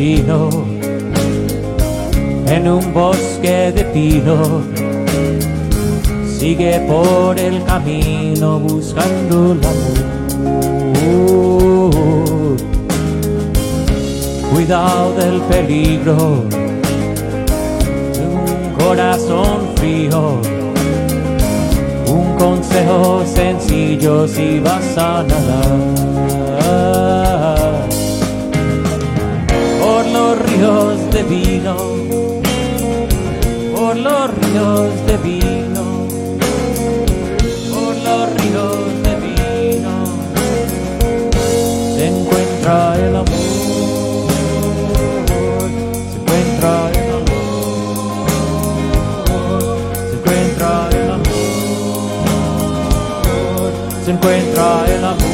destino en un bosque de pino. Sigue por el camino buscando el amor. Cuidado del peligro de un corazón frío. Un consejo sencillo si vas a nadar por los ríos de vino, por los ríos de vino, por los ríos de vino, se encuentra el amor, se encuentra el amor, se encuentra el amor, se encuentra el amor.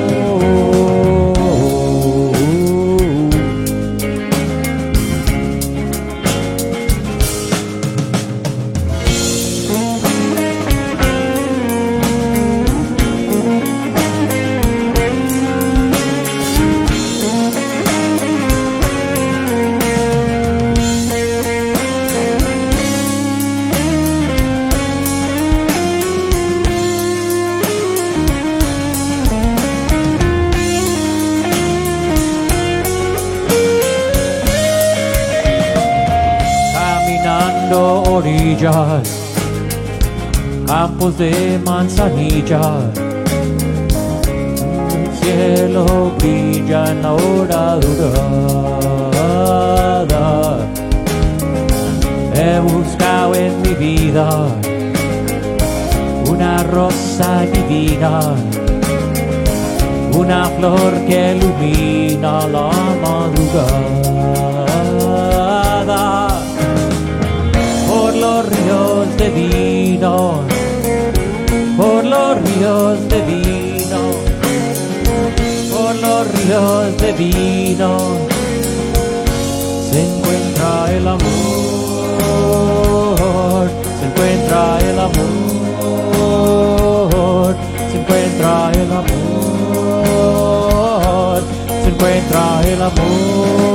Orillas, campos de manzanilla, el cielo brilla en la hora dorada. He buscado en mi vida una rosa divina, una flor que ilumina la madrugada. Por los ríos de vino, por los ríos de vino, por los ríos de vino, se encuentra el amor, se encuentra el amor, se encuentra el amor, se encuentra el amor.